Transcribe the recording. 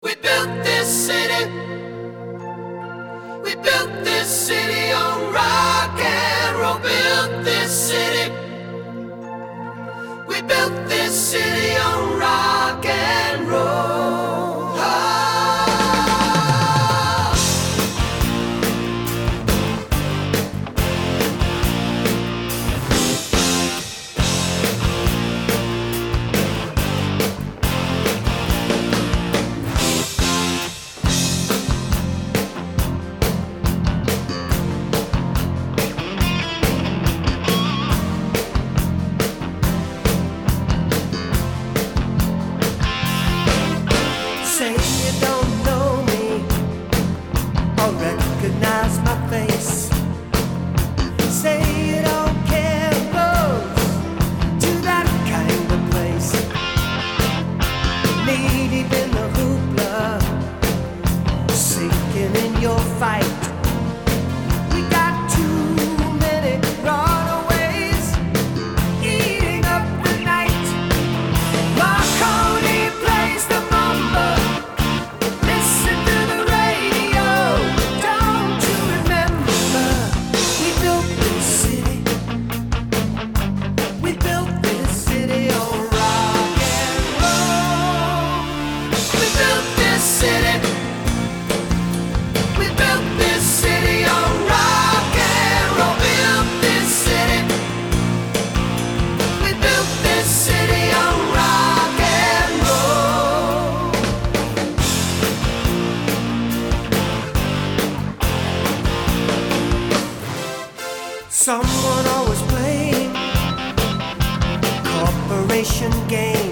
We built this city. We built this city on rock and roll. Built this city. We built this city on rock and roll. Ah. Say you don't know me or recognize my face. Say you don't care who goes to that kind of place. Knee deep in the hoopla, sinking in your fight. We got too many runaways eating up the night. Marconi plays the bumper. Listen to the radio. Don't you remember? We built this city. We built this city on rock and roll. We built this city. We built this city on rock and roll. Built this city. We built this city on rock and roll. Someone always playing corporation games.